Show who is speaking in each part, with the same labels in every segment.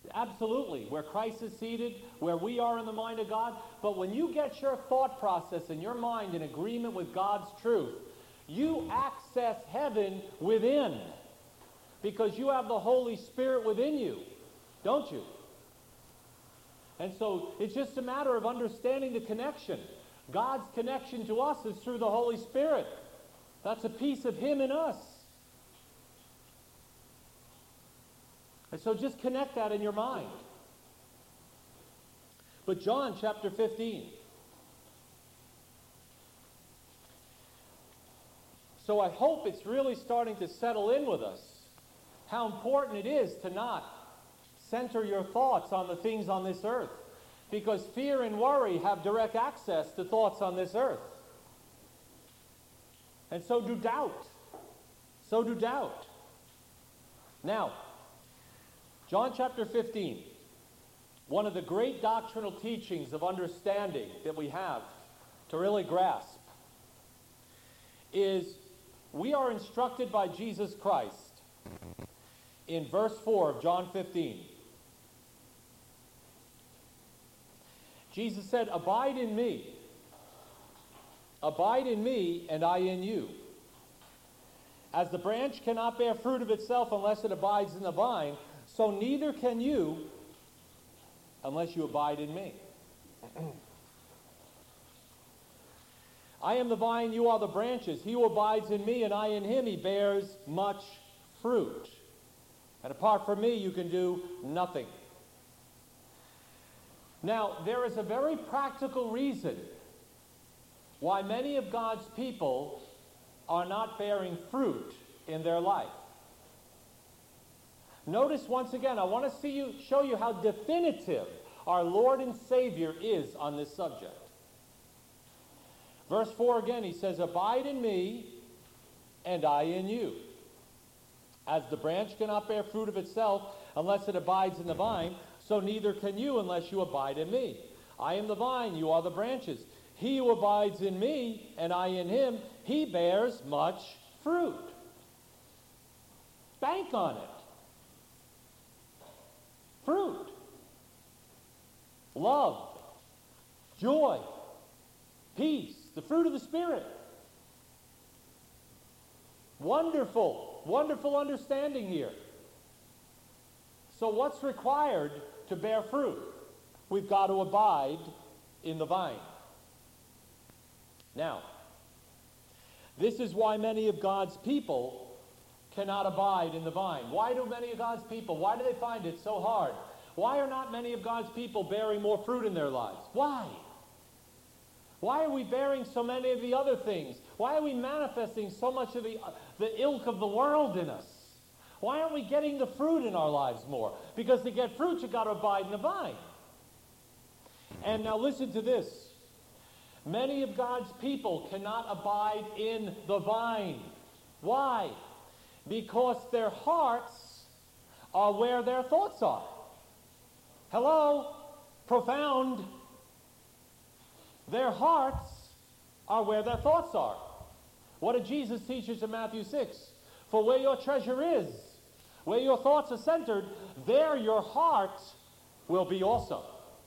Speaker 1: Absolutely. Where Christ is seated, where we are in the mind of God. But when you get your thought process and your mind in agreement with God's truth, you access heaven within. Because you have the Holy Spirit within you, don't you? And so it's just a matter of understanding the connection. God's connection to us is through the Holy Spirit. That's a piece of Him in us. And so just connect that in your mind. But John chapter 15. So I hope it's really starting to settle in with us how important it is to not center your thoughts on the things on this earth. Because fear and worry have direct access to thoughts on this earth. And so do doubt. So do doubt. Now, John chapter 15, one of the great doctrinal teachings of understanding that we have to really grasp is we are instructed by Jesus Christ in verse 4 of John 15. Jesus said, abide in me, and I in you. As the branch cannot bear fruit of itself unless it abides in the vine, so neither can you unless you abide in me. I am the vine, you are the branches. He who abides in me and I in him, he bears much fruit. And apart from me, you can do nothing. Now, there is a very practical reason why many of God's people are not bearing fruit in their life. Notice once again, I want to show you how definitive our Lord and Savior is on this subject. Verse 4 again, he says, abide in me, and I in you. As the branch cannot bear fruit of itself unless it abides in the vine, so neither can you unless you abide in me. I am the vine, you are the branches. He who abides in me, and I in him, he bears much fruit. Bank on it. Fruit. Love. Joy. Peace. The fruit of the Spirit. Wonderful, wonderful understanding here. So what's required to bear fruit? We've got to abide in the vine. Now, this is why many of God's people cannot abide in the vine. Why do many of God's people, why do they find it so hard? Why are not many of God's people bearing more fruit in their lives? Why? Why are we bearing so many of the other things? Why are we manifesting so much of the ilk of the world in us? Why aren't we getting the fruit in our lives more? Because to get fruit, you've got to abide in the vine. And now listen to this. Many of God's people cannot abide in the vine. Why? Because their hearts are where their thoughts are. Hello? Profound. Their hearts are where their thoughts are. What did Jesus teach us in Matthew 6? For where your treasure is, where your thoughts are centered, there your heart will be also.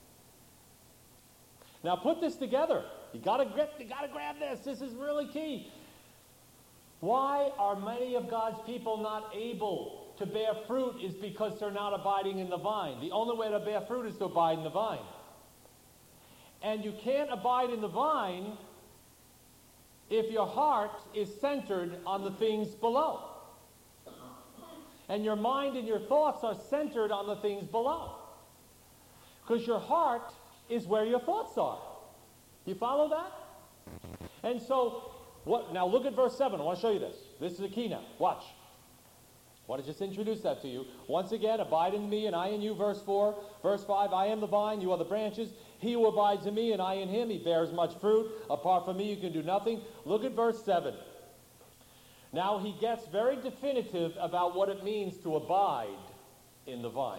Speaker 1: Now put this together. You gotta grab this. This is really key. Why are many of God's people not able to bear fruit is because they're not abiding in the vine. The only way to bear fruit is to abide in the vine. And you can't abide in the vine if your heart is centered on the things below. And your mind and your thoughts are centered on the things below. Because your heart is where your thoughts are. You follow that? And so, now look at verse 7. I want to show you this. This is the key now. Watch. I want to just introduce that to you. Once again, abide in me and I in you, verse 4. Verse 5, I am the vine, you are the branches. He who abides in me and I in him, he bears much fruit. Apart from me, you can do nothing. Look at verse 7. Now he gets very definitive about what it means to abide in the vine.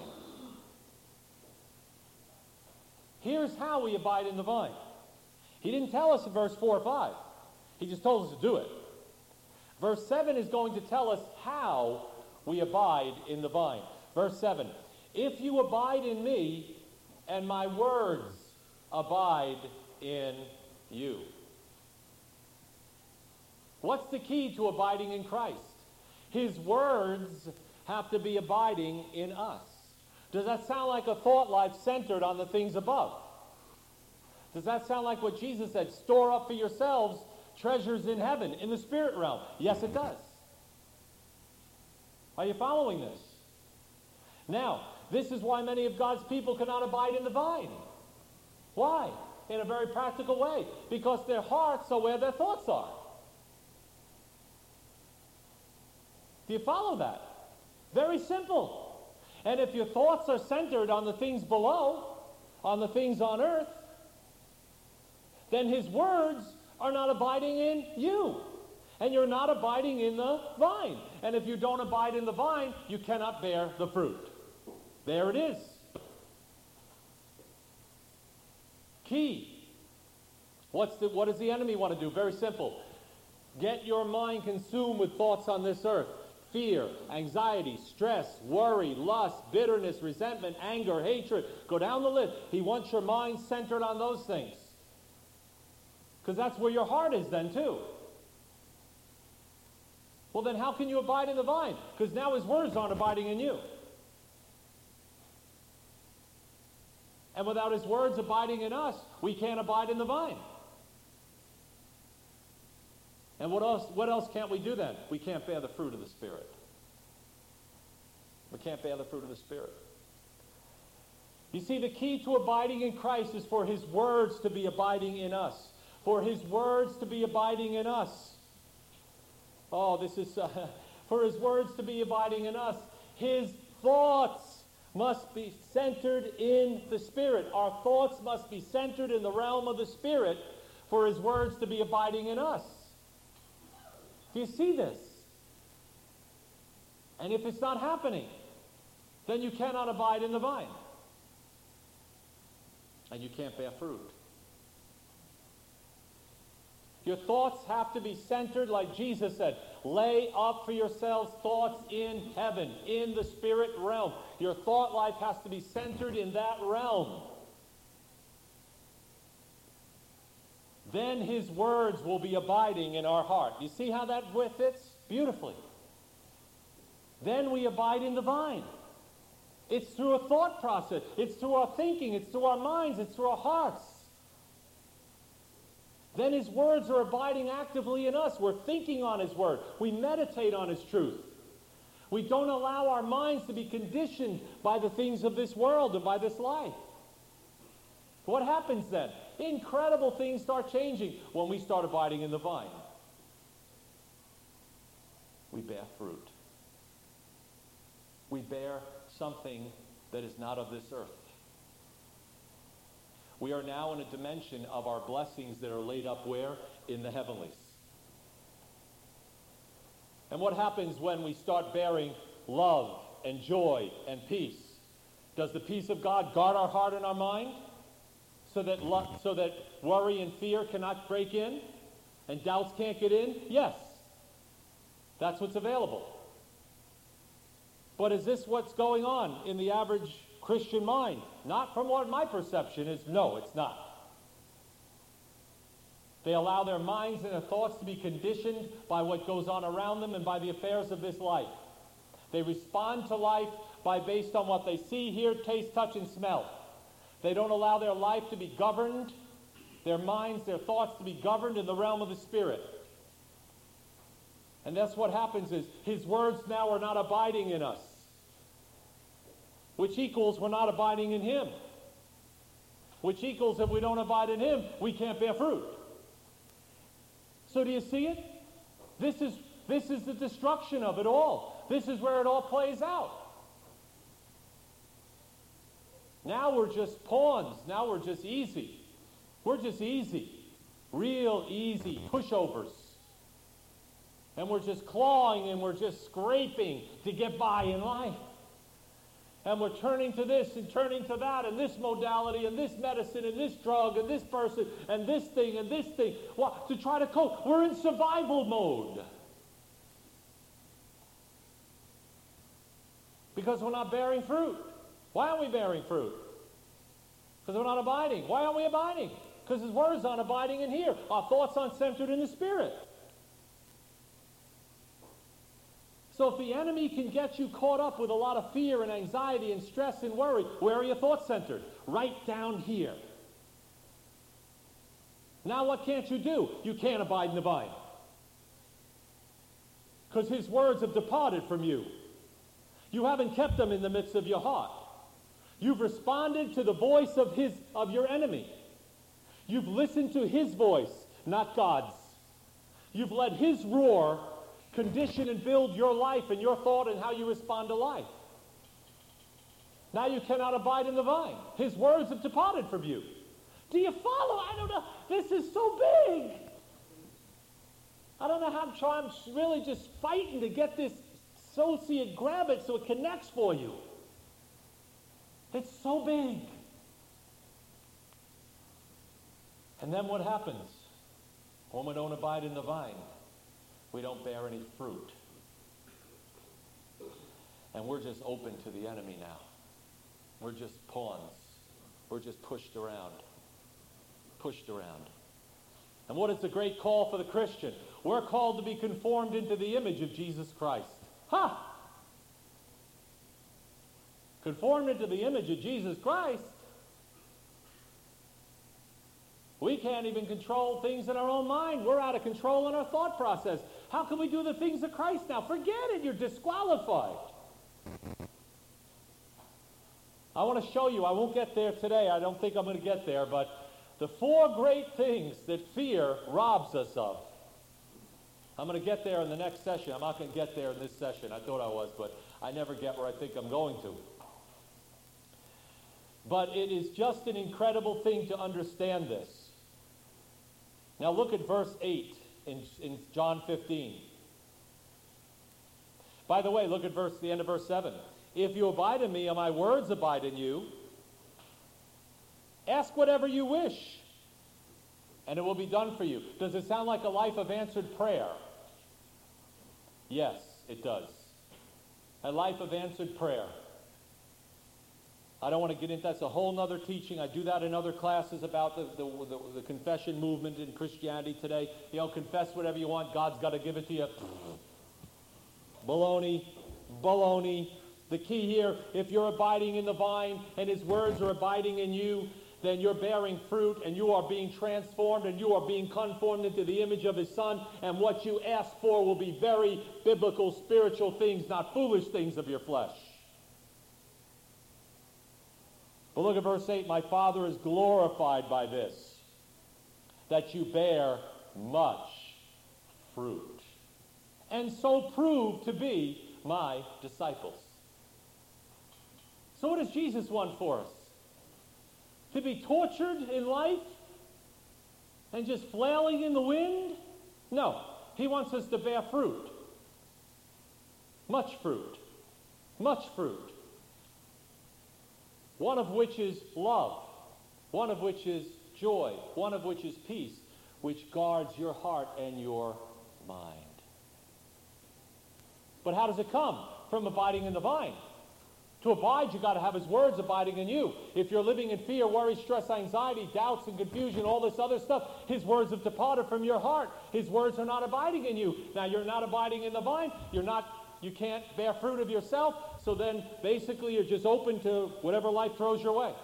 Speaker 1: Here's how we abide in the vine. He didn't tell us in verse 4 or 5. He just told us to do it. Verse 7 is going to tell us how we abide in the vine. Verse 7, If you abide in me, and my words abide in you. What's the key to abiding in Christ? His words have to be abiding in us. Does that sound like a thought life centered on the things above? Does that sound like what Jesus said, store up for yourselves treasures in heaven, in the spirit realm? Yes, it does. Are you following this? Now, this is why many of God's people cannot abide in the vine. Why? In a very practical way. Because their hearts are where their thoughts are. Do you follow that? Very simple. And if your thoughts are centered on the things below, on the things on earth, then his words are not abiding in you. And you're not abiding in the vine. And if you don't abide in the vine, you cannot bear the fruit. There it is. Key. What does the enemy want to do? Very simple. Get your mind consumed with thoughts on this earth. Fear, anxiety, stress, worry, lust, bitterness, resentment, anger, hatred. Go down the list. He wants your mind centered on those things. Because that's where your heart is then too. Well, then how can you abide in the vine? Because now his words aren't abiding in you. And without his words abiding in us, we can't abide in the vine. And what else can't we do then? We can't bear the fruit of the Spirit. We can't bear the fruit of the Spirit. You see, the key to abiding in Christ is for his words to be abiding in us. For his words to be abiding in us. Oh, this is... for his words to be abiding in us, his thoughts must be centered in the Spirit. Our thoughts must be centered in the realm of the Spirit for his words to be abiding in us. Do you see this? And if it's not happening, then you cannot abide in the vine. And you can't bear fruit. Your thoughts have to be centered, like Jesus said. Lay up for yourselves thoughts in heaven, in the spirit realm. Your thought life has to be centered in that realm. Then his words will be abiding in our heart. You see how that fits? Beautifully. Then we abide in the vine. It's through a thought process. It's through our thinking. It's through our minds. It's through our hearts. Then his words are abiding actively in us. We're thinking on his word. We meditate on his truth. We don't allow our minds to be conditioned by the things of this world and by this life. What happens then? Incredible things start changing when we start abiding in the vine. We bear fruit. We bear something that is not of this earth. We are now in a dimension of our blessings that are laid up where? In the heavenlies. And what happens when we start bearing love and joy and peace? Does the peace of God guard our heart and our mind so that worry and fear cannot break in and doubts can't get in? Yes. That's what's available. But is this what's going on in the average Christian mind? Not from what my perception is. No, it's not. They allow their minds and their thoughts to be conditioned by what goes on around them and by the affairs of this life. They respond to life based on what they see, hear, taste, touch, and smell. They don't allow their life to be governed, their minds, their thoughts to be governed in the realm of the Spirit. And that's what happens is his words now are not abiding in us. Which equals we're not abiding in him. Which equals if we don't abide in him, we can't bear fruit. So do you see it? This is the destruction of it all. This is where it all plays out. Now we're just pawns. Now we're just easy. We're just easy. Real easy pushovers. And we're just clawing and we're just scraping to get by in life. And we're turning to this and turning to that and this modality and this medicine and this drug and this person and this thing and this thing. Well, to try to cope. We're in survival mode. Because we're not bearing fruit. Why aren't we bearing fruit? Because we're not abiding. Why aren't we abiding? Because his words aren't abiding in here. Our thoughts aren't centered in the Spirit. So if the enemy can get you caught up with a lot of fear and anxiety and stress and worry, where are your thoughts centered? Right down here. Now what can't you do? You can't abide in the vine. Because his words have departed from you. You haven't kept them in the midst of your heart. You've responded to the voice of your enemy. You've listened to his voice, not God's. You've let his roar condition and build your life and your thought and how you respond to life. Now you cannot abide in the vine. His words have departed from you. Do you follow? I don't know. This is so big. I don't know how I'm really just fighting to get this so you grab it so it connects for you. It's so big. And then what happens? When we don't abide in the vine, we don't bear any fruit. And we're just open to the enemy now. We're just pawns. We're just pushed around. Pushed around. And what is the great call for the Christian? We're called to be conformed into the image of Jesus Christ. Ha! Conformed into the image of Jesus Christ. We can't even control things in our own mind. We're out of control in our thought process. How can we do the things of Christ now? Forget it. You're disqualified. I want to show you. I won't get there today. I don't think I'm going to get there. But the 4 great things that fear robs us of. I'm going to get there in the next session. I'm not going to get there in this session. I thought I was, but I never get where I think I'm going to. But it is just an incredible thing to understand this. Now look at verse 8 in John 15. By the way, look at the end of verse 7. If you abide in me and my words abide in you, ask whatever you wish, and it will be done for you. Does it sound like a life of answered prayer? Yes, it does. A life of answered prayer. I don't want to get into that's a whole other teaching. I do that in other classes about the confession movement in Christianity today. You know, confess whatever you want. God's got to give it to you. Baloney. Baloney. The key here, if you're abiding in the vine and his words are abiding in you, then you're bearing fruit and you are being transformed and you are being conformed into the image of his Son. And what you ask for will be very biblical, spiritual things, not foolish things of your flesh. But look at verse 8. My Father is glorified by this, that you bear much fruit, and so prove to be my disciples. So what does Jesus want for us? To be tortured in life and just flailing in the wind? No. He wants us to bear fruit. Much fruit. Much fruit. One of which is love. One of which is joy. One of which is peace, which guards your heart and your mind. But how does it come? From abiding in the vine. To abide, you've got to have his words abiding in you. If you're living in fear, worry, stress, anxiety, doubts, and confusion, all this other stuff, his words have departed from your heart. His words are not abiding in you. Now, you're not abiding in the vine. You can't bear fruit of yourself. So then, basically, you're just open to whatever life throws your way.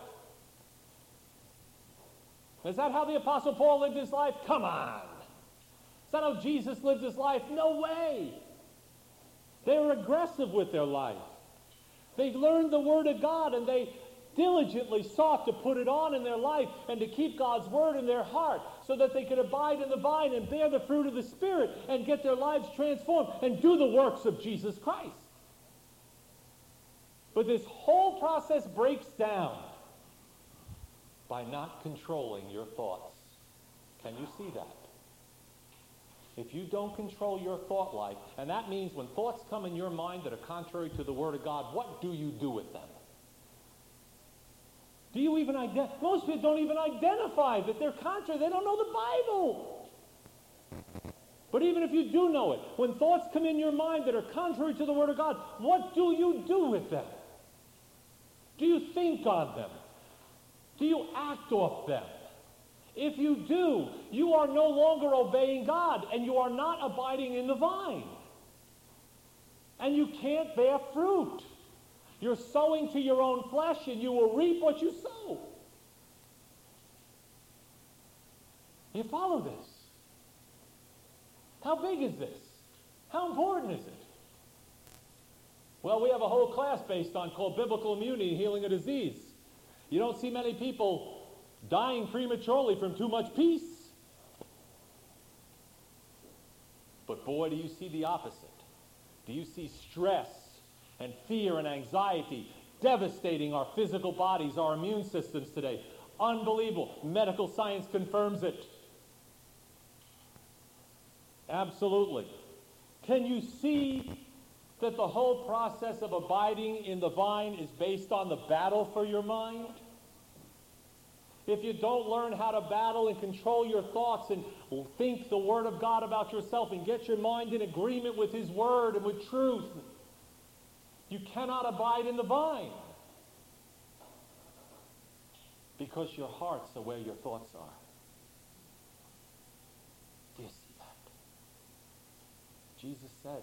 Speaker 1: Is that how the Apostle Paul lived his life? Come on. Is that how Jesus lived his life? No way. They were aggressive with their life. They learned the Word of God, and they diligently sought to put it on in their life and to keep God's Word in their heart so that they could abide in the vine and bear the fruit of the Spirit and get their lives transformed and do the works of Jesus Christ. But this whole process breaks down by not controlling your thoughts. Can you see that? If you don't control your thought life, and that means when thoughts come in your mind that are contrary to the Word of God, what do you do with them? Do you even most people don't even identify that they're contrary. They don't know the Bible. But even if you do know it, when thoughts come in your mind that are contrary to the Word of God, what do you do with them? Do you think on them? Do you act off them? If you do, you are no longer obeying God, and you are not abiding in the vine. And you can't bear fruit. You're sowing to your own flesh, and you will reap what you sow. You follow this? How big is this? How important is it? Well, we have a whole class based on called Biblical Immunity and Healing a Disease. You don't see many people dying prematurely from too much peace. But boy, do you see the opposite. Do you see stress and fear and anxiety devastating our physical bodies, our immune systems today? Unbelievable. Medical science confirms it. Absolutely. Can you see that the whole process of abiding in the vine is based on the battle for your mind? If you don't learn how to battle and control your thoughts and think the Word of God about yourself and get your mind in agreement with His Word and with truth, you cannot abide in the vine. Because your hearts are where your thoughts are. Do you see that? Jesus said,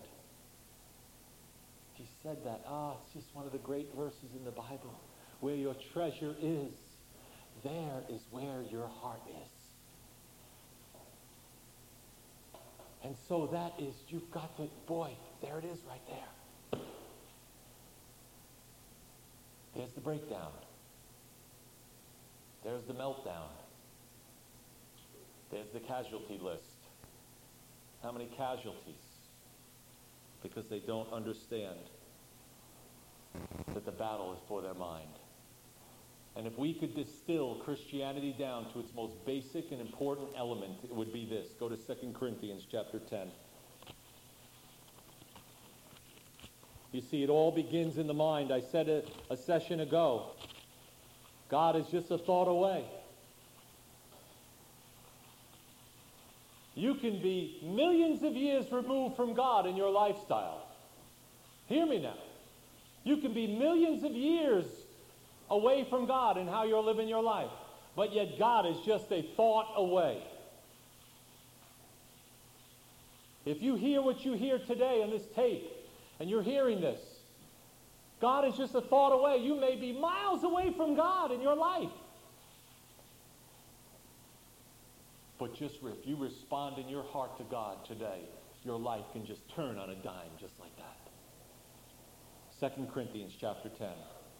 Speaker 1: He said that. It's just one of the great verses in the Bible. Where your treasure is, there is where your heart is. And so that is, you've got to, boy, there it is right there. There's the breakdown. There's the meltdown. There's the casualty list. How many casualties? Because they don't understand that the battle is for their mind. And if we could distill Christianity down to its most basic and important element, it would be this. Go to 2 Corinthians chapter 10. You see, it all begins in the mind. I said it a session ago. God is just a thought away. You can be millions of years removed from God in your lifestyle. Hear me now. You can be millions of years away from God in how you're living your life. But yet God is just a thought away. If you hear what you hear today on this tape, and you're hearing this, God is just a thought away. You may be miles away from God in your life. But just if you respond in your heart to God today, your life can just turn on a dime just like that. 2 Corinthians chapter 10.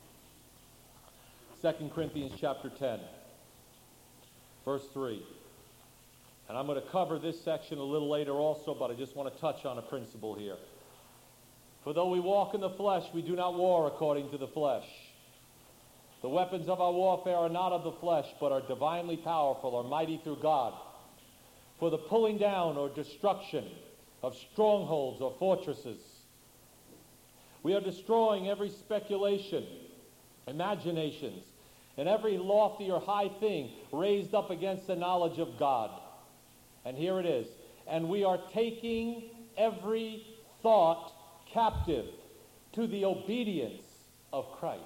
Speaker 1: 2 Corinthians chapter 10, verse 3. And I'm going to cover this section a little later also, but I just want to touch on a principle here. For though we walk in the flesh, we do not war according to the flesh. The weapons of our warfare are not of the flesh, but are divinely powerful, or mighty through God, for the pulling down or destruction of strongholds or fortresses. We are destroying every speculation, imaginations, and every lofty or high thing raised up against the knowledge of God. And here it is. And we are taking every thought captive to the obedience of Christ.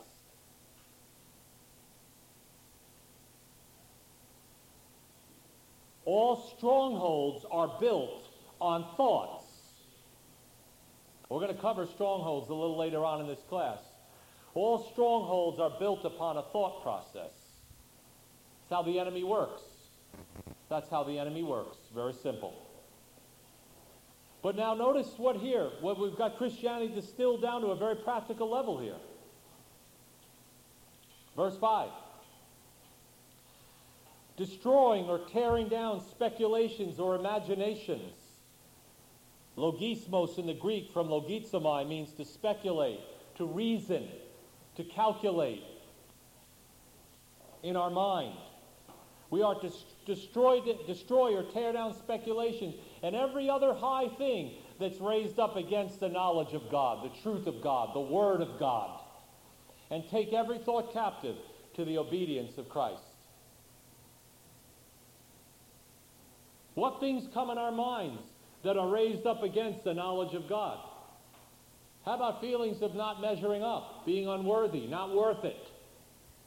Speaker 1: All strongholds are built on thoughts. We're going to cover strongholds a little later on in this class. All strongholds are built upon a thought process. That's how the enemy works. That's how the enemy works. Very simple. But now notice what we've got Christianity distilled down to a very practical level here. Verse 5. Destroying or tearing down speculations or imaginations. Logismos in the Greek from logizomai means to speculate, to reason, to calculate in our mind. We are to destroy or tear down speculations and every other high thing that's raised up against the knowledge of God, the truth of God, the Word of God, and take every thought captive to the obedience of Christ. What things come in our minds that are raised up against the knowledge of God? How about feelings of not measuring up, being unworthy, not worth it?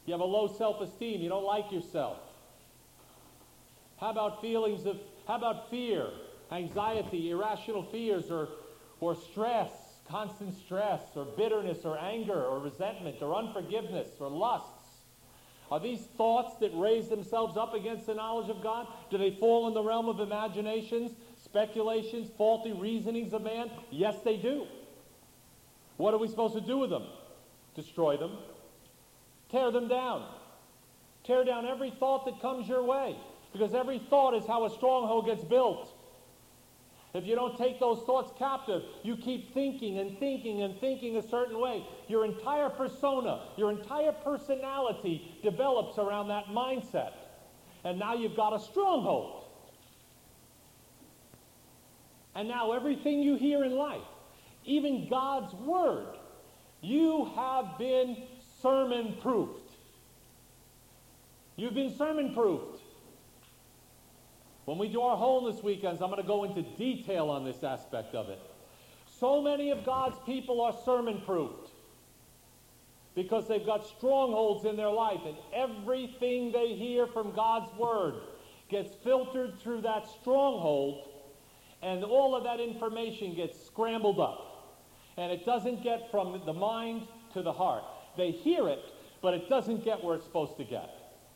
Speaker 1: You have a low self-esteem. You don't like yourself. How about fear, anxiety, irrational fears, or stress, constant stress, or bitterness, or anger, or resentment, or unforgiveness, or lusts? Are these thoughts that raise themselves up against the knowledge of God? Do they fall in the realm of imaginations, speculations, faulty reasonings of man? Yes, they do. What are we supposed to do with them? Destroy them. Tear them down. Tear down every thought that comes your way, because every thought is how a stronghold gets built. If you don't take those thoughts captive, you keep thinking and thinking and thinking a certain way. Your entire persona, your entire personality develops around that mindset. And now you've got a stronghold. And now everything you hear in life, even God's word, you have been sermon-proofed. You've been sermon-proofed. When we do our wholeness weekends, I'm going to go into detail on this aspect of it. So many of God's people are sermon-proofed because they've got strongholds in their life, and everything they hear from God's word gets filtered through that stronghold, and all of that information gets scrambled up. And it doesn't get from the mind to the heart. They hear it, but it doesn't get where it's supposed to get.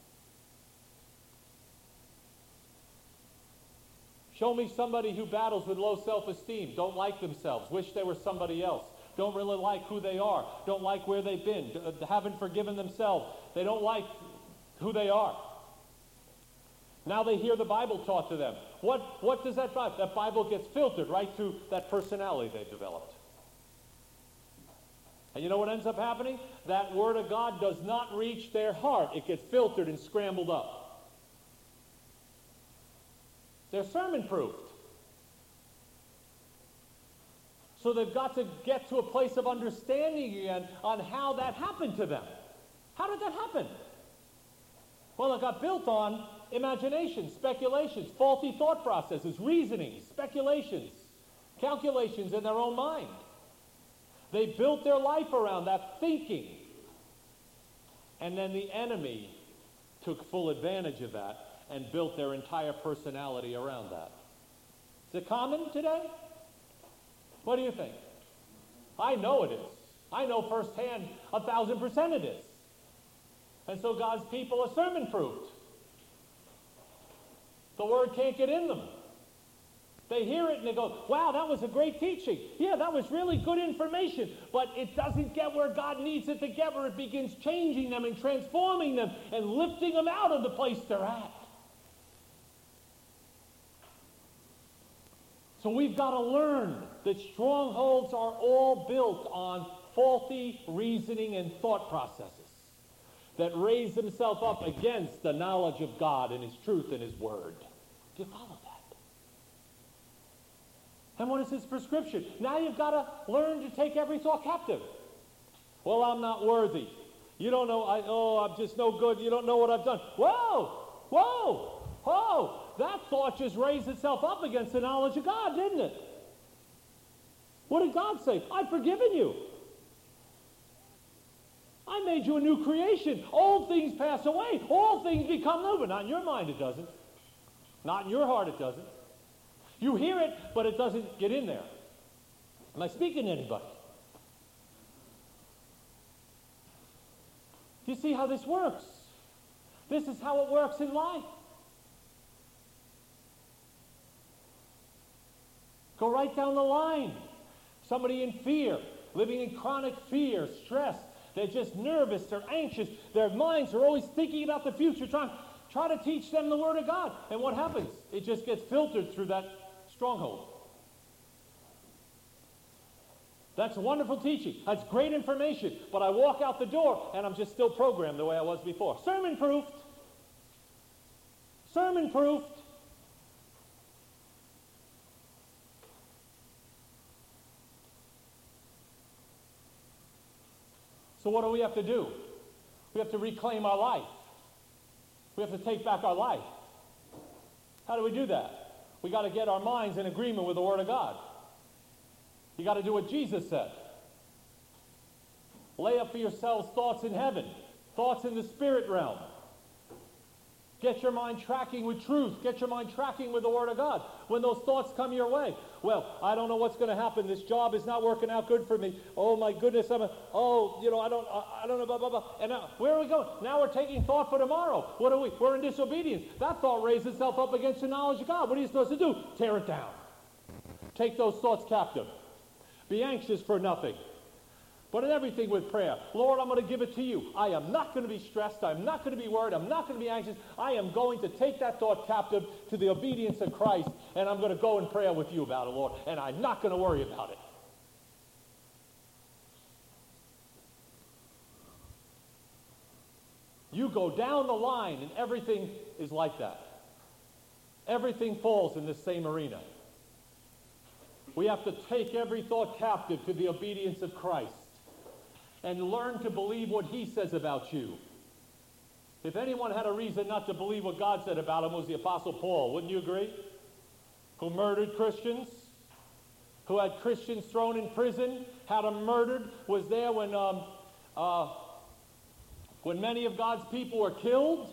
Speaker 1: Show me somebody who battles with low self-esteem, don't like themselves, wish they were somebody else, don't really like who they are, don't like where they've been, haven't forgiven themselves, they don't like who they are. Now they hear the Bible taught to them. What does that Bible? That Bible gets filtered right through that personality they've developed. And you know what ends up happening? That Word of God does not reach their heart. It gets filtered and scrambled up. They're sermon-proofed. So they've got to get to a place of understanding again on how that happened to them. How did that happen? Well, it got built on imagination, speculations, faulty thought processes, reasonings, speculations, calculations in their own mind. They built their life around that thinking. And then the enemy took full advantage of that and built their entire personality around that. Is it common today? What do you think? I know it is. I know firsthand 1,000% it is. And so God's people are sermon-proofed. The word can't get in them. They hear it and they go, wow, that was a great teaching. Yeah, that was really good information. But it doesn't get where God needs it to get, where it begins changing them and transforming them and lifting them out of the place they're at. So we've got to learn that strongholds are all built on faulty reasoning and thought processes that raise themselves up against the knowledge of God and His truth and His Word. Do you follow that? And what is His prescription? Now you've got to learn to take every thought captive. Well, I'm not worthy. You don't know, I'm just no good. You don't know what I've done. Whoa! Whoa! Whoa! That thought just raised itself up against the knowledge of God, didn't it? What did God say? I've forgiven you. I made you a new creation. Old things pass away. All things become new. But not in your mind it doesn't. Not in your heart it doesn't. You hear it, but it doesn't get in there. Am I speaking to anybody? Do you see how this works? This is how it works in life. Go right down the line. Somebody in fear, living in chronic fear, stress. They're just nervous, they're anxious. Their minds are always thinking about the future. Try to teach them the Word of God. And what happens? It just gets filtered through that stronghold. That's wonderful teaching. That's great information. But I walk out the door and I'm just still programmed the way I was before. Sermon-proofed. Sermon-proofed. So what do we have to do? We have to reclaim our life. We have to take back our life. How do we do that? We got to get our minds in agreement with the Word of God. You got to do what Jesus said. Lay up for yourselves thoughts in heaven, Thoughts in the spirit realm. Get your mind tracking with truth. Get your mind tracking with the Word of God. When those thoughts come your way, well, I don't know what's going to happen. This job is not working out good for me. Oh my goodness, I don't know, blah, blah, blah. And now, where are we going? Now we're taking thought for tomorrow. What are we? We're in disobedience. That thought raised itself up against the knowledge of God. What are you supposed to do? Tear it down. Take those thoughts captive. Be anxious for nothing, but in everything with prayer. Lord, I'm going to give it to you. I am not going to be stressed. I'm not going to be worried. I'm not going to be anxious. I am going to take that thought captive to the obedience of Christ, and I'm going to go in prayer with you about it, Lord, and I'm not going to worry about it. You go down the line, and everything is like that. Everything falls in this same arena. We have to take every thought captive to the obedience of Christ and learn to believe what he says about you. If anyone had a reason not to believe what God said about him, it was the Apostle Paul. Wouldn't you agree? Who murdered Christians, who had Christians thrown in prison, had them murdered, was there when many of God's people were killed.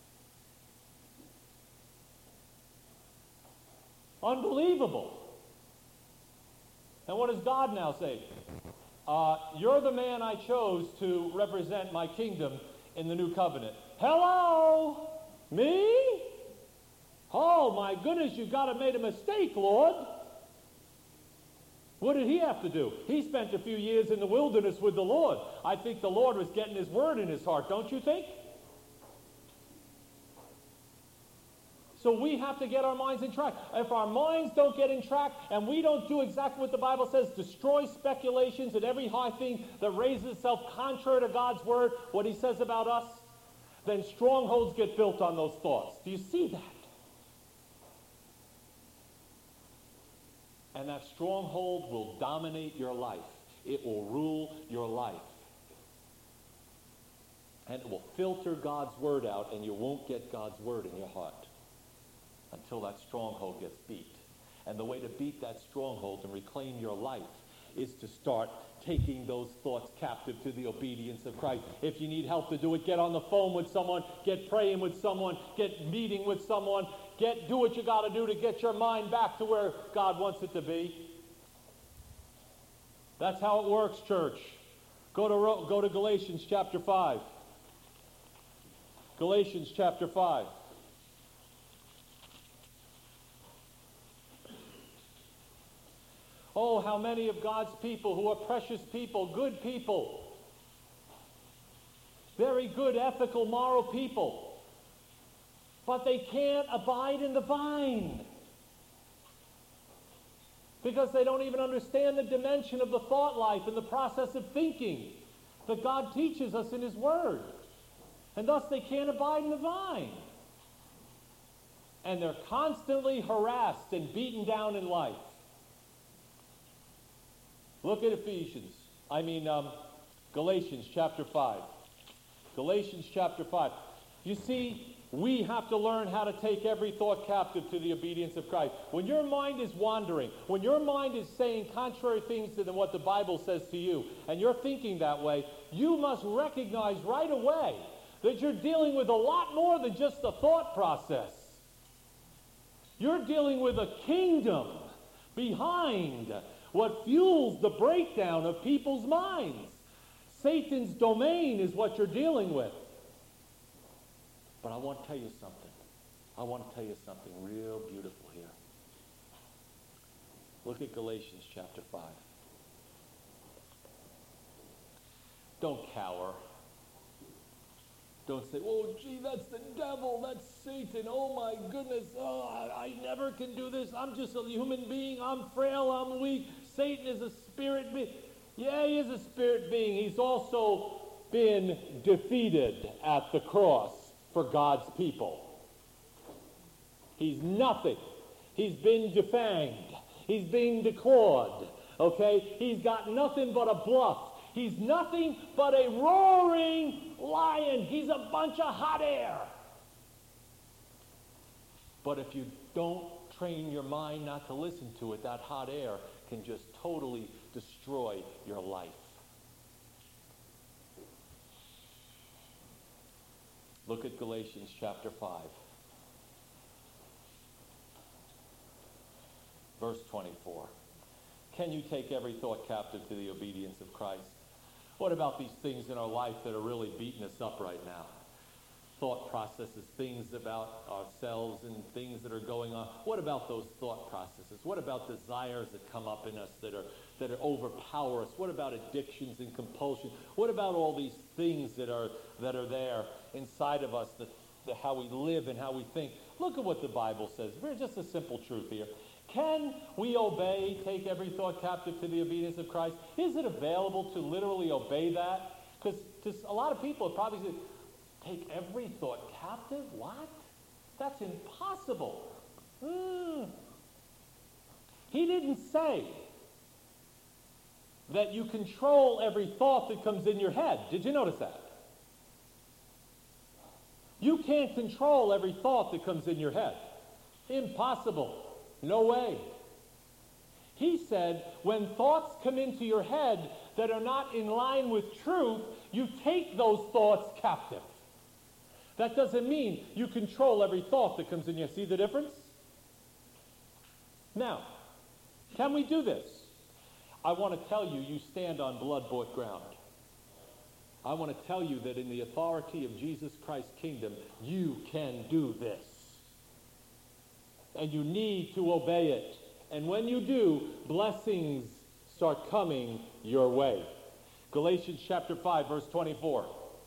Speaker 1: Unbelievable. And what does God now say? You're the man I chose to represent my kingdom in the new covenant. Hello? Me? Oh, my goodness, you got to made a mistake, Lord. What did he have to do? He spent a few years in the wilderness with the Lord. I think the Lord was getting his word in his heart, don't you think? So we have to get our minds in track. If our minds don't get in track and we don't do exactly what the Bible says, destroy speculations and every high thing that raises itself contrary to God's word, what he says about us, then strongholds get built on those thoughts. Do you see that? And that stronghold will dominate your life. It will rule your life. And it will filter God's word out, and you won't get God's word in your heart until that stronghold gets beat. And the way to beat that stronghold and reclaim your life is to start taking those thoughts captive to the obedience of Christ. If you need help to do it, get on the phone with someone, get praying with someone, get meeting with someone, do what you got to do to get your mind back to where God wants it to be. That's how it works, church. Go to Galatians chapter 5. Galatians chapter 5. Oh, how many of God's people who are precious people, good people, very good, ethical, moral people, but they can't abide in the vine because they don't even understand the dimension of the thought life and the process of thinking that God teaches us in his word. And thus they can't abide in the vine. And they're constantly harassed and beaten down in life. Look at Galatians chapter 5. Galatians chapter 5. You see, we have to learn how to take every thought captive to the obedience of Christ. When your mind is wandering, when your mind is saying contrary things to what the Bible says to you, and you're thinking that way, you must recognize right away that you're dealing with a lot more than just a thought process. You're dealing with a kingdom behind what fuels the breakdown of people's minds. Satan's domain is what you're dealing with. But I want to tell you something. I want to tell you something real beautiful here. Look at Galatians chapter 5. Don't cower. Don't say, oh, gee, that's the devil, that's Satan, oh my goodness, I never can do this, I'm just a human being, I'm frail, I'm weak, Satan is a spirit being. Yeah, he is a spirit being. He's also been defeated at the cross for God's people. He's nothing. He's been defanged. He's been declawed, okay? He's got nothing but a bluff. He's nothing but a roaring lion. He's a bunch of hot air. But if you don't train your mind not to listen to it, that hot air can just totally destroy your life. Look at Galatians chapter 5. Verse 24. Can you take every thought captive to the obedience of Christ? What about these things in our life that are really beating us up right now? Thought processes, things about ourselves and things that are going on. What about those thought processes? What about desires that come up in us that overpower us? What about addictions and compulsion? What about all these things that are there inside of us, how we live and how we think? Look at what the Bible says. Here's just a simple truth here. Can we obey, take every thought captive to the obedience of Christ? Is it available to literally obey that? Because a lot of people probably say, take every thought captive? What? That's impossible. He didn't say that you control every thought that comes in your head. Did you notice that? You can't control every thought that comes in your head. Impossible. No way. He said, when thoughts come into your head that are not in line with truth, you take those thoughts captive. That doesn't mean you control every thought that comes in you. See the difference? Now, can we do this? I want to tell you, you stand on blood-bought ground. I want to tell you that in the authority of Jesus Christ's kingdom, you can do this. And you need to obey it. And when you do, blessings start coming your way. Galatians chapter 5, verse 24.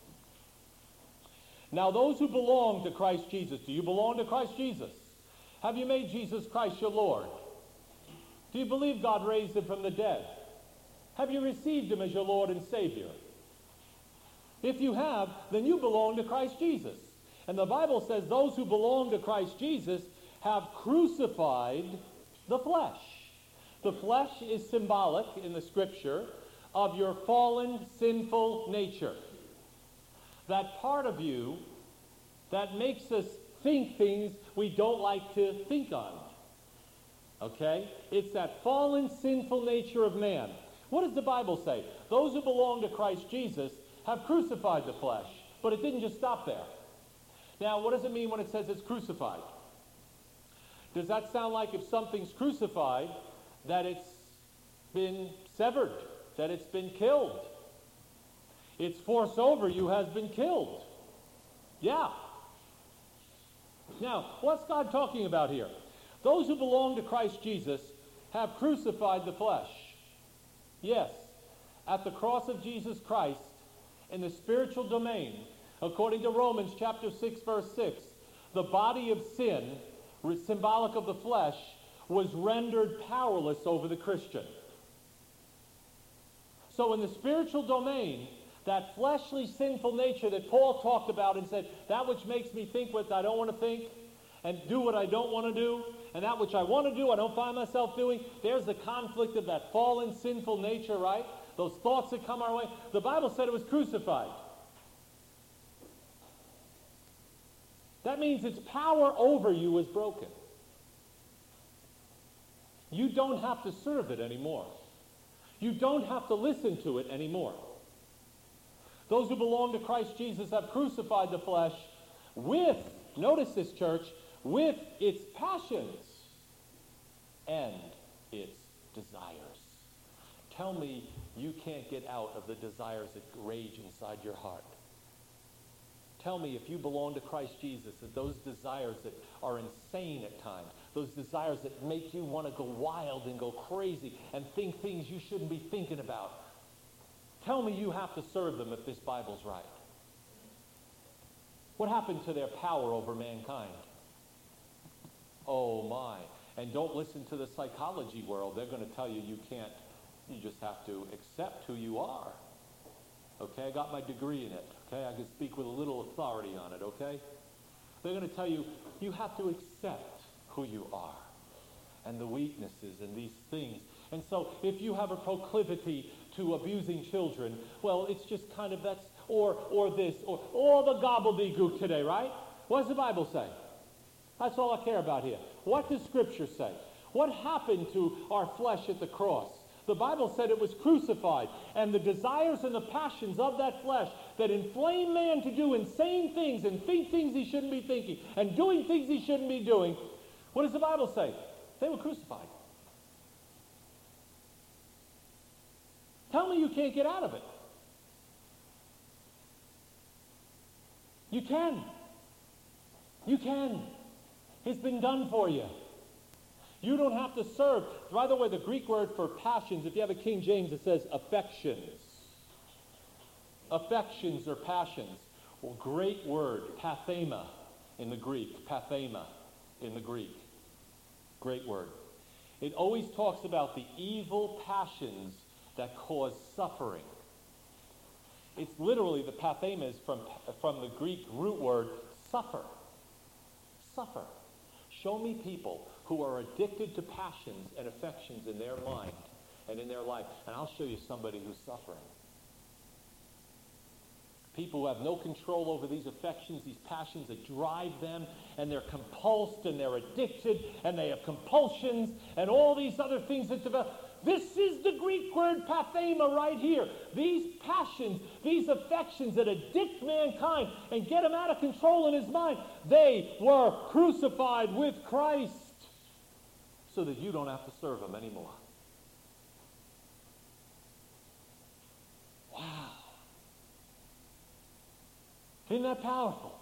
Speaker 1: Now those who belong to Christ Jesus, do you belong to Christ Jesus? Have you made Jesus Christ your Lord? Do you believe God raised him from the dead? Have you received him as your Lord and Savior? If you have, then you belong to Christ Jesus. And the Bible says those who belong to Christ Jesus have crucified the flesh. The flesh is symbolic in the scripture of your fallen, sinful nature. That part of you that makes us think things we don't like to think on. Okay? It's that fallen, sinful nature of man. What does the Bible say? Those who belong to Christ Jesus have crucified the flesh. But it didn't just stop there. Now, what does it mean when it says it's crucified? Does that sound like if something's crucified, that it's been severed, that it's been killed? Its force over you has been killed. Yeah. Now, what's God talking about here? Those who belong to Christ Jesus have crucified the flesh. Yes, at the cross of Jesus Christ, in the spiritual domain, according to Romans chapter 6, verse 6, the body of sin, symbolic of the flesh, was rendered powerless over the Christian. So in the spiritual domain, that fleshly sinful nature that Paul talked about and said, that which makes me think what I don't want to think and do what I don't want to do, and that which I want to do I don't find myself doing, there's the conflict of that fallen sinful nature, right? Those thoughts that come our way. The Bible said it was crucified. That means its power over you is broken. You don't have to serve it anymore. You don't have to listen to it anymore. Those who belong to Christ Jesus have crucified the flesh with, notice this, church, with its passions and its desires. Tell me you can't get out of the desires that rage inside your heart. Tell me if you belong to Christ Jesus that those desires that are insane at times, those desires that make you want to go wild and go crazy and think things you shouldn't be thinking about, tell me you have to serve them if this Bible's right. What happened to their power over mankind? Oh my. And don't listen to the psychology world. They're going to tell you you can't. You just have to accept who you are. Okay, I got my degree in it. Okay, I can speak with a little authority on it, okay? They're going to tell you, you have to accept who you are and the weaknesses and these things. And so if you have a proclivity to abusing children, well, it's just kind of that's, or this, or all the gobbledygook today, right? What does the Bible say? That's all I care about here. What does Scripture say? What happened to our flesh at the cross? The Bible said it was crucified, and the desires and the passions of that flesh that inflame man to do insane things and think things he shouldn't be thinking and doing things he shouldn't be doing, what does the Bible say? They were crucified. Tell me you can't get out of it. You can. You can. It's been done for you. You don't have to serve. By the way, the Greek word for passions, if you have a King James, it says affections. Affections or passions. Well, great word, pathema in the Greek. Pathema in the Greek. Great word. It always talks about the evil passions that cause suffering. It's literally, the pathema is from the Greek root word suffer. Suffer. Show me people who are addicted to passions and affections in their mind and in their life, and I'll show you somebody who's suffering. People who have no control over these affections, these passions that drive them, and they're compulsed and they're addicted and they have compulsions and all these other things that develop. This is the Greek word pathema right here. These passions, these affections that addict mankind and get him out of control in his mind, they were crucified with Christ so that you don't have to serve him anymore. Wow. Isn't that powerful?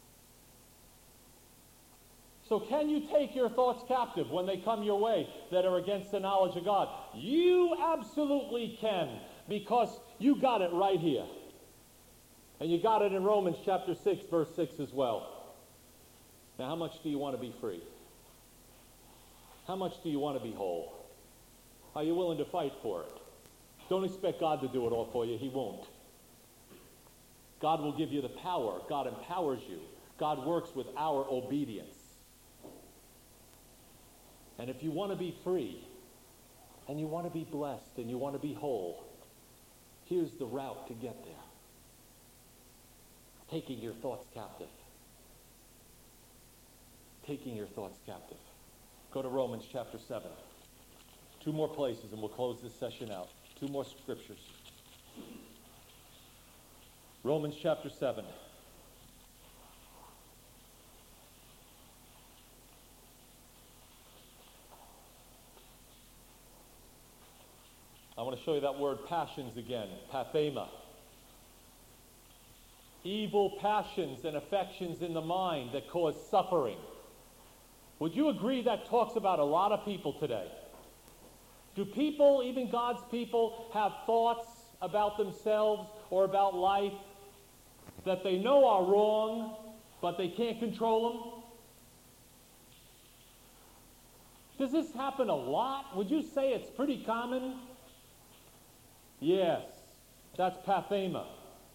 Speaker 1: So can you take your thoughts captive when they come your way that are against the knowledge of God? You absolutely can, because you got it right here. And you got it in Romans chapter 6, verse 6 as well. Now, how much do you want to be free? How much do you want to be whole? Are you willing to fight for it? Don't expect God to do it all for you. He won't. God will give you the power. God empowers you. God works with our obedience. And if you want to be free, and you want to be blessed, and you want to be whole, here's the route to get there. Taking your thoughts captive. Taking your thoughts captive. Go to Romans chapter 7. 2 more places, and we'll close this session out. 2 more scriptures. Romans chapter 7. I want to show you that word passions again. Pathema. Evil passions and affections in the mind that cause suffering. Would you agree that talks about a lot of people today? Do people, even God's people, have thoughts about themselves or about life that they know are wrong, but they can't control them? Does this happen a lot? Would you say it's pretty common? Yes, that's pathema.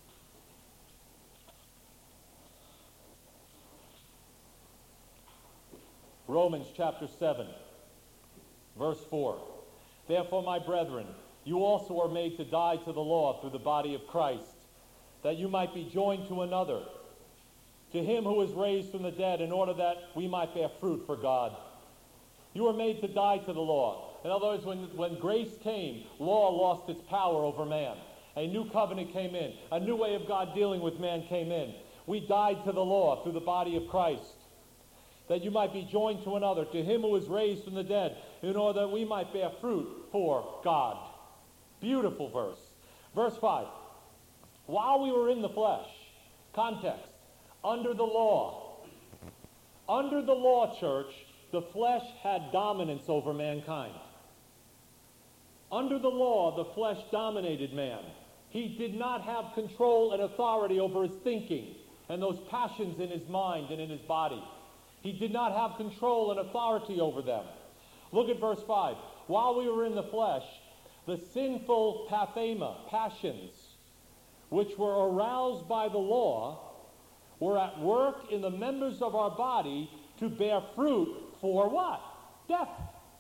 Speaker 1: Romans chapter 7, verse 4. Therefore, my brethren, you also are made to die to the law through the body of Christ, that you might be joined to another, to him who was raised from the dead, in order that we might bear fruit for God. You were made to die to the law. In other words, when grace came, law lost its power over man. A new covenant came in. A new way of God dealing with man came in. We died to the law through the body of Christ, that you might be joined to another, to him who was raised from the dead, in order that we might bear fruit for God. Beautiful verse. Verse 5. While we were in the flesh, context, under the law, church, the flesh had dominance over mankind. Under the law, the flesh dominated man. He did not have control and authority over his thinking and those passions in his mind and in his body. He did not have control and authority over them. Look at verse 5. While we were in the flesh, the sinful pathema, passions, which were aroused by the law, were at work in the members of our body to bear fruit for what? Death.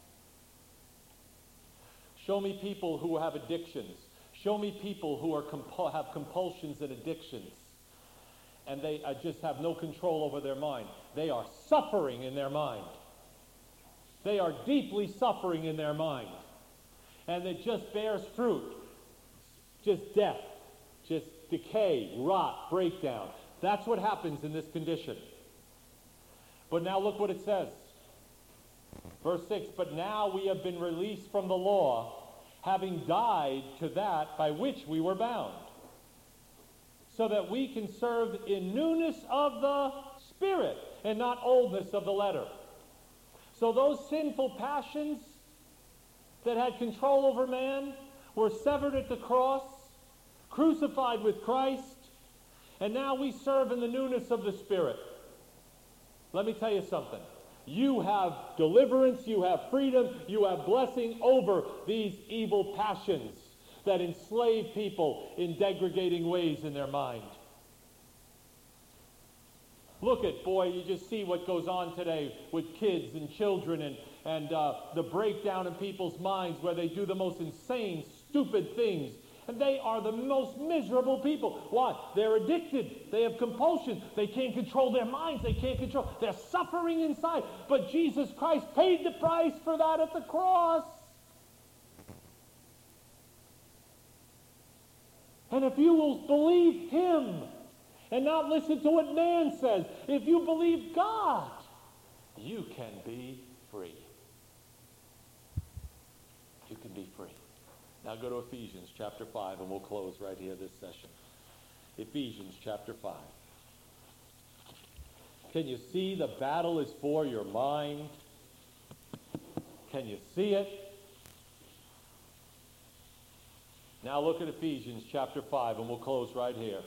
Speaker 1: Show me people who have addictions. Show me people who are have compulsions and addictions, and they just have no control over their mind. They are suffering in their mind. They are deeply suffering in their mind. and it just bears fruit. Just death, just decay, rot, breakdown. That's what happens in this condition. But now look what it says. Verse 6, but now we have been released from the law, having died to that by which we were bound, so that we can serve in newness of the Spirit and not oldness of the letter. So those sinful passions that had control over man were severed at the cross, crucified with Christ, and now we serve in the newness of the Spirit. Let me tell you something. You have deliverance, you have freedom, you have blessing over these evil passions that enslave people in degrading ways in their mind. Look at, boy, you just see what goes on today with kids and children and the breakdown in people's minds where they do the most insane, stupid things. And they are the most miserable people. Why? They're addicted. They have compulsion. They can't control their minds. They can't control. They're suffering inside. But Jesus Christ paid the price for that at the cross. And if you will believe him and not listen to what man says, if you believe God, you can be free. You can be free. Now go to Ephesians chapter 5, and we'll close right here this session. Ephesians chapter 5. Can you see the battle is for your mind? Can you see it? Now look at Ephesians chapter 5, and we'll close right here.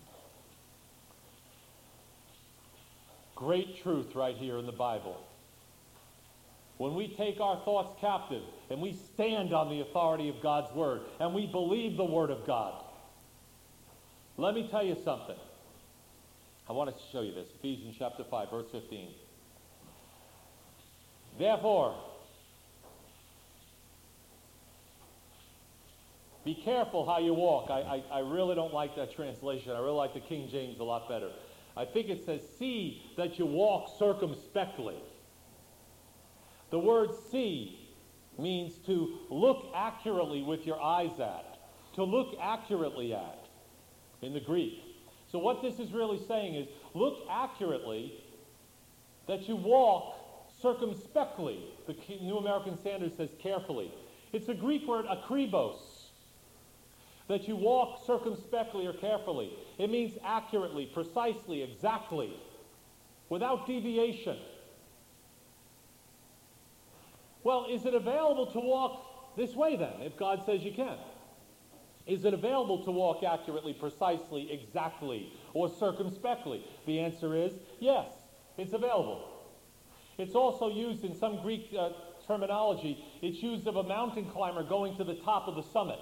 Speaker 1: Great truth right here in the Bible. When we take our thoughts captive and we stand on the authority of God's word and we believe the word of God, let me tell you something. I want to show you this. Ephesians chapter 5, verse 15. Therefore, be careful how you walk. I really don't like that translation. I really like the King James a lot better. I think it says, see that you walk circumspectly. The word see means to look accurately with your eyes at, to look accurately at in the Greek. So what this is really saying is look accurately, that you walk circumspectly. The New American Standard says carefully. It's a Greek word akribos, that you walk circumspectly or carefully. It means accurately, precisely, exactly, without deviation. Well, is it available to walk this way then, if God says you can? Is it available to walk accurately, precisely, exactly, or circumspectly? The answer is yes, it's available. It's also used in some Greek terminology. It's used of a mountain climber going to the top of the summit.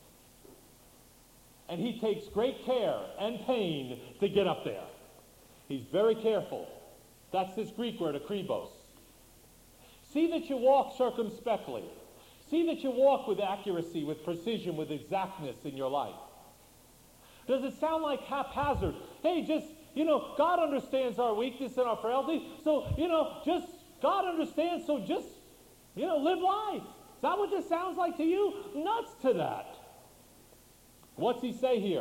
Speaker 1: And he takes great care and pain to get up there. He's very careful. That's this Greek word, akribos. See that you walk circumspectly. See that you walk with accuracy, with precision, with exactness in your life. Does it sound like haphazard? Hey, just, God understands our weakness and our frailty. So, just, God understands, so just, live life. Is that what this sounds like to you? Nuts to that. What's he say here?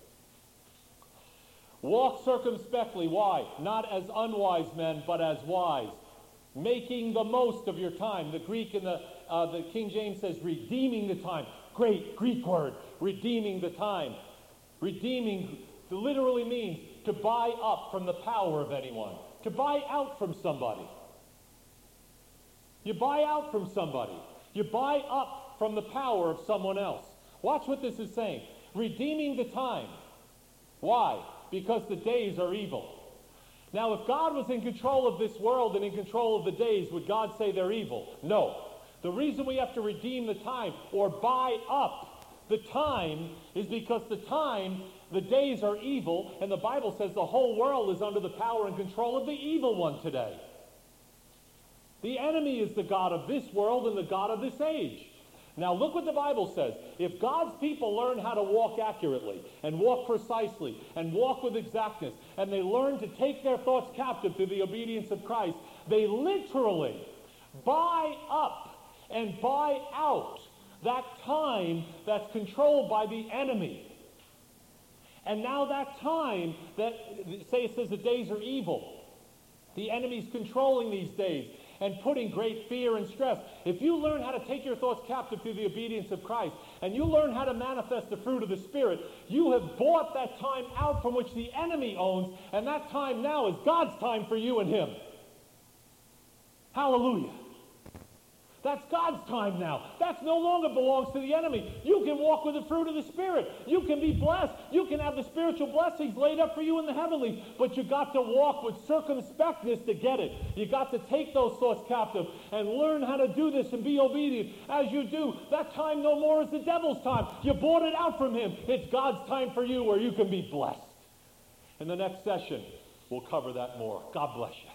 Speaker 1: Walk circumspectly. Why? Not as unwise men, but as wise. Making the most of your time. The Greek and the King James says redeeming the time. Great Greek word, redeeming the time. Redeeming literally means to buy up from the power of anyone. To buy out from somebody. You buy out from somebody. You buy up from the power of someone else. Watch what this is saying. Redeeming the time. Why? Because the days are evil. Now, if God was in control of this world and in control of the days, would God say they're evil? No. The reason we have to redeem the time or buy up the time is because the days are evil, and the Bible says the whole world is under the power and control of the evil one today. The enemy is the god of this world and the god of this age. Now look what the Bible says. If God's people learn how to walk accurately and walk precisely and walk with exactness, and they learn to take their thoughts captive through the obedience of Christ, they literally buy up and buy out That time that's controlled by the enemy. And now that time that, say it says the days are evil. The enemy's controlling these days and putting great fear and stress. If you learn how to take your thoughts captive through the obedience of Christ, and you learn how to manifest the fruit of the Spirit, you have bought that time out from which the enemy owns, and that time now is God's time for you and him. Hallelujah. That's God's time now. That no longer belongs to the enemy. You can walk with the fruit of the Spirit. You can be blessed. You can have the spiritual blessings laid up for you in the heavenlies. But you got to walk with circumspectness to get it. You got to take those thoughts captive and learn how to do this and be obedient. As you do, that time no more is the devil's time. You bought it out from him. It's God's time for you where you can be blessed. In the next session, we'll cover that more. God bless you.